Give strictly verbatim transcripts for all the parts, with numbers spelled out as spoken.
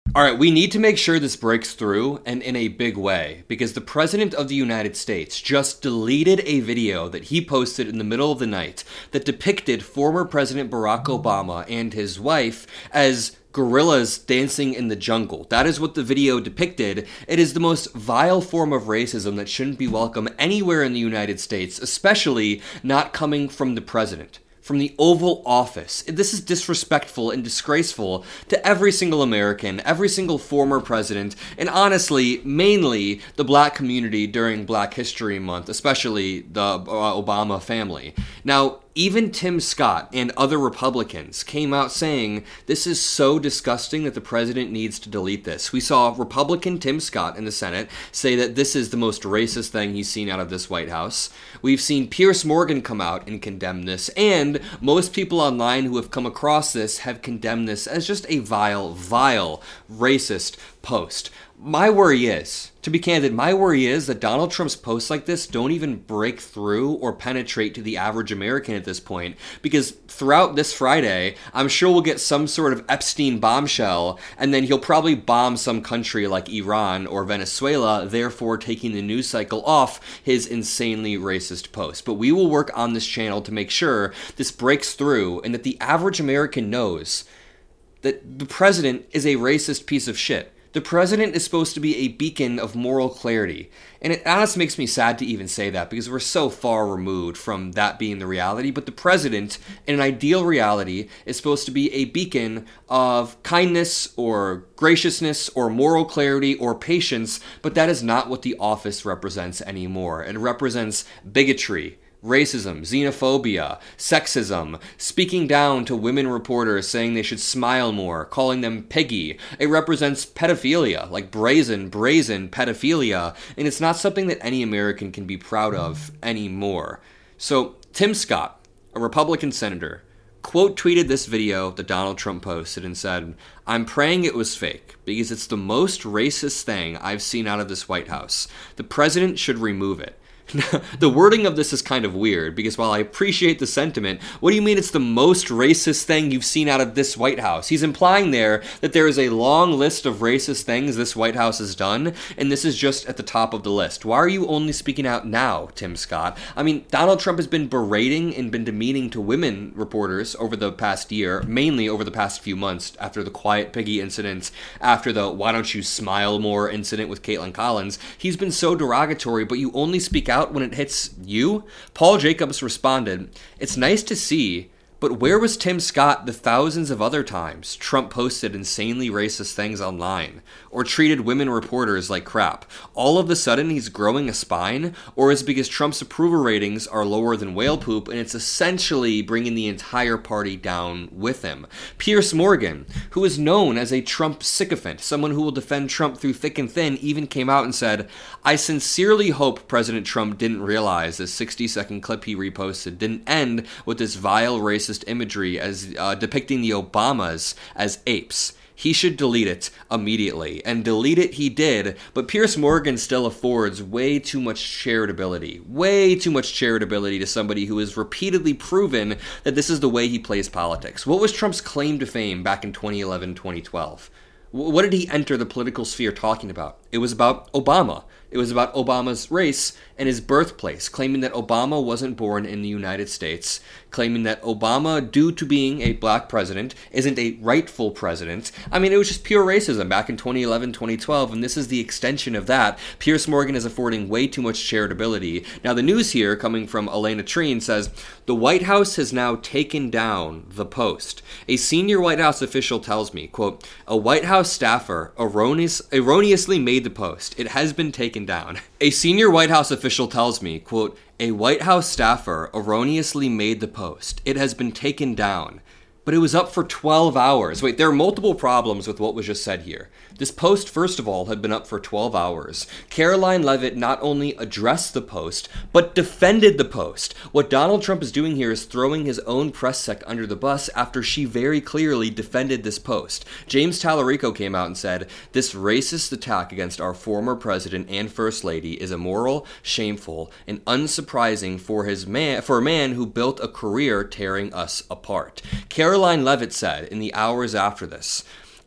All right, we need to make sure this breaks through and in a big way because the President of the United States just deleted a video that he posted in the middle of the night that depicted former President Barack Obama and his wife as gorillas dancing in the jungle. That is what the video depicted. It is the most vile form of racism that shouldn't be welcome anywhere in the United States, especially not coming from the president. From the Oval Office. This is disrespectful and disgraceful to every single American, every single former president, and honestly, mainly the black community during Black History Month, especially the uh, Obama family. Now, even Tim Scott and other Republicans came out saying this is so disgusting that the president needs to delete this. We saw Republican Tim Scott in the Senate say that this is the most racist thing he's seen out of this White House. We've seen Piers Morgan come out and condemn this, and most people online who have come across this have condemned this as just a vile, vile, racist post. My worry is, to be candid, my worry is that Donald Trump's posts like this don't even break through or penetrate to the average American at this point, because throughout this Friday, I'm sure we'll get some sort of Epstein bombshell, and then he'll probably bomb some country like Iran or Venezuela, therefore taking the news cycle off his insanely racist post. But we will work on this channel to make sure this breaks through and that the average American knows that the president is a racist piece of shit. The president is supposed to be a beacon of moral clarity. And it honestly makes me sad to even say that because we're so far removed from that being the reality. But the president, in an ideal reality, is supposed to be a beacon of kindness or graciousness or moral clarity or patience. But that is not what the office represents anymore. It represents bigotry, racism, xenophobia, sexism, speaking down to women reporters saying they should smile more, calling them piggy. It represents pedophilia, like brazen, brazen pedophilia, and it's not something that any American can be proud of anymore. So, Tim Scott, a Republican senator, quote tweeted this video that Donald Trump posted and said, "I'm praying it was fake because it's the most racist thing I've seen out of this White House. The president should remove it." The wording of this is kind of weird because while I appreciate the sentiment, what do you mean it's the most racist thing you've seen out of this White House? He's implying there that there is a long list of racist things this White House has done, and this is just at the top of the list. Why are you only speaking out now, Tim Scott? I mean, Donald Trump has been berating and been demeaning to women reporters over the past year, mainly over the past few months after the Quiet Piggy incident, after the why don't you smile more incident with Caitlin Collins. He's been so derogatory, but you only speak out when it hits you? Paul Jacobs responded, "It's nice to see, but where was Tim Scott the thousands of other times Trump posted insanely racist things online or treated women reporters like crap? All of a sudden he's growing a spine? Or is it because Trump's approval ratings are lower than whale poop and it's essentially bringing the entire party down with him?" Piers Morgan, who is known as a Trump sycophant, someone who will defend Trump through thick and thin, even came out and said, "I sincerely hope President Trump didn't realize this sixty second clip he reposted didn't end with this vile racist imagery as uh, depicting the Obamas as apes. He should delete it immediately." And delete it he did, but Piers Morgan still affords way too much charitability. Way too much charitability to somebody who has repeatedly proven that this is the way he plays politics. What was Trump's claim to fame back in twenty eleven, twenty twelve? What did he enter the political sphere talking about? It was about Obama. It was about Obama's race and his birthplace, claiming that Obama wasn't born in the United States, claiming that Obama, due to being a black president, isn't a rightful president. I mean, it was just pure racism back in twenty eleven, twenty twelve, and this is the extension of that. Piers Morgan is affording way too much charitability. Now, the news here, coming from Elena Treen, says, "The White House has now taken down the post. A senior White House official tells me, quote, a White House staffer erroneous, erroneously made the post. It has been taken down." A senior White House official tells me, quote, "A White House staffer erroneously made the post. It has been taken down." But it was up for twelve hours. Wait, there are multiple problems with what was just said here. This post, first of all, had been up for twelve hours. Karoline Leavitt not only addressed the post, but defended the post. What Donald Trump is doing here is throwing his own press sec under the bus after she very clearly defended this post. James Tallarico came out and said, "This racist attack against our former president and first lady is immoral, shameful, and unsurprising for his man for a man who built a career tearing us apart." Karoline Leavitt said in the hours after this,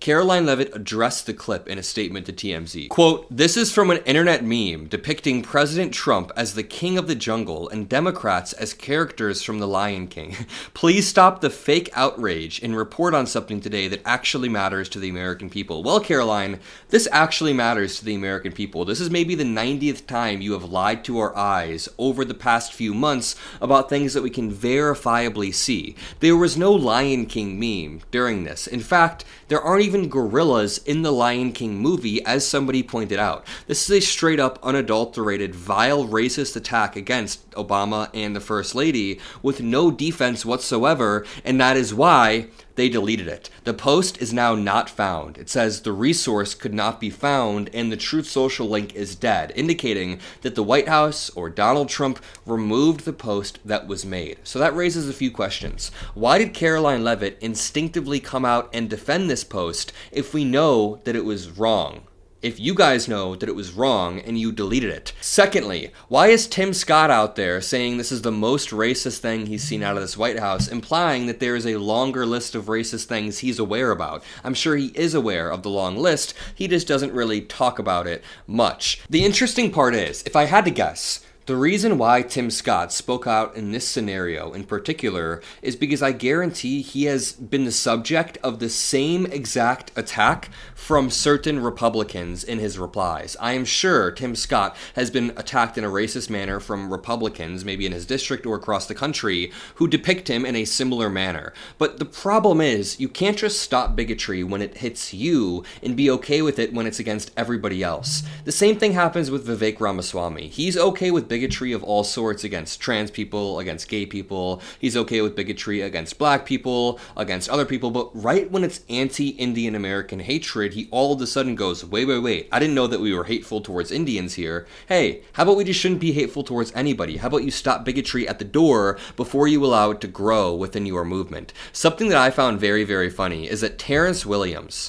Caroline Leavitt addressed the clip in a statement to T M Z. Quote, "This is from an internet meme depicting President Trump as the king of the jungle and Democrats as characters from The Lion King. Please stop the fake outrage and report on something today that actually matters to the American people." Well, Caroline, this actually matters to the American people. This is maybe the ninetieth time you have lied to our eyes over the past few months about things that we can verifiably see. There was no Lion King meme during this. In fact, there aren't even gorillas in the Lion King movie, as somebody pointed out. This is a straight up, unadulterated, vile, racist attack against Obama and the First Lady with no defense whatsoever, and that is why they deleted it. The post is now not found. It says the resource could not be found and the Truth Social link is dead, indicating that the White House or Donald Trump removed the post that was made. So that raises a few questions. Why did Caroline Leavitt instinctively come out and defend this post if we know that it was wrong? If you guys know that it was wrong and you deleted it. Secondly, why is Tim Scott out there saying this is the most racist thing he's seen out of this White House, implying that there is a longer list of racist things he's aware about? I'm sure he is aware of the long list, he just doesn't really talk about it much. The interesting part is, if I had to guess, the reason why Tim Scott spoke out in this scenario in particular is because I guarantee he has been the subject of the same exact attack from certain Republicans in his replies. I am sure Tim Scott has been attacked in a racist manner from Republicans, maybe in his district or across the country, who depict him in a similar manner. But the problem is, you can't just stop bigotry when it hits you and be okay with it when it's against everybody else. The same thing happens with Vivek Ramaswamy. He's okay with bigotry of all sorts against trans people, against gay people. He's okay with bigotry against black people, against other people. But right when it's anti-Indian American hatred, he all of a sudden goes, wait, wait, wait, I didn't know that we were hateful towards Indians here. Hey, how about we just shouldn't be hateful towards anybody? How about you stop bigotry at the door before you allow it to grow within your movement? Something that I found very, very funny is that Terrence Williams,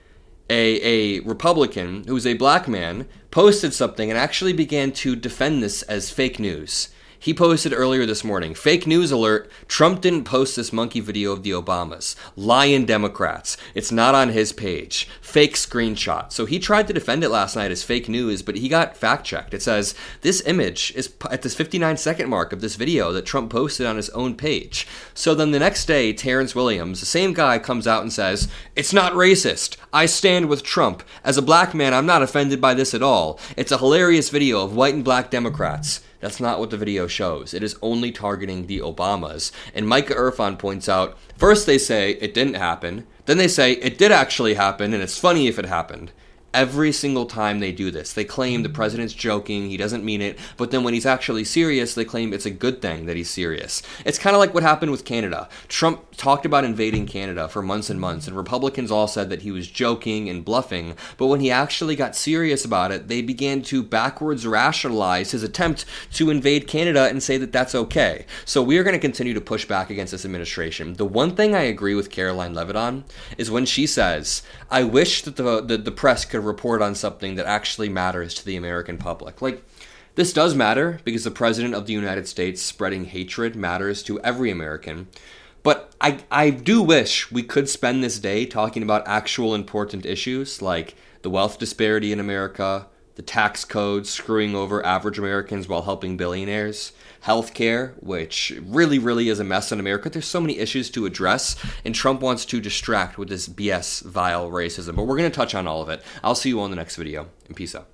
A, a Republican who's a black man, posted something and actually began to defend this as fake news. He posted earlier this morning, fake news alert, Trump didn't post this monkey video of the Obamas. Lying Democrats. It's not on his page. Fake screenshot. So he tried to defend it last night as fake news, but he got fact-checked. It says, this image is at this fifty-nine second mark of this video that Trump posted on his own page. So then the next day, Terrence Williams, the same guy, comes out and says, it's not racist. I stand with Trump. As a black man, I'm not offended by this at all. It's a hilarious video of white and black Democrats. That's not what the video shows. It is only targeting the Obamas. And Micah Irfan points out, first they say it didn't happen, then they say it did actually happen and it's funny if it happened. Every single time they do this, they claim the president's joking, he doesn't mean it, but then when he's actually serious, they claim it's a good thing that he's serious. It's kind of like what happened with Canada. Trump talked about invading Canada for months and months, and Republicans all said that he was joking and bluffing, but when he actually got serious about it, they began to backwards rationalize his attempt to invade Canada and say that that's okay. So we are going to continue to push back against this administration. The one thing I agree with Caroline Leavitt on is when she says, I wish that the, the, the press could report on something that actually matters to the American public. Like, this does matter because the President of the United States spreading hatred matters to every American. But I, I do wish we could spend this day talking about actual important issues like the wealth disparity in America, the tax code screwing over average Americans while helping billionaires, healthcare, which really, really is a mess in America. There's so many issues to address, and Trump wants to distract with this B S, vile racism. But we're going to touch on all of it. I'll see you on the next video, and peace out.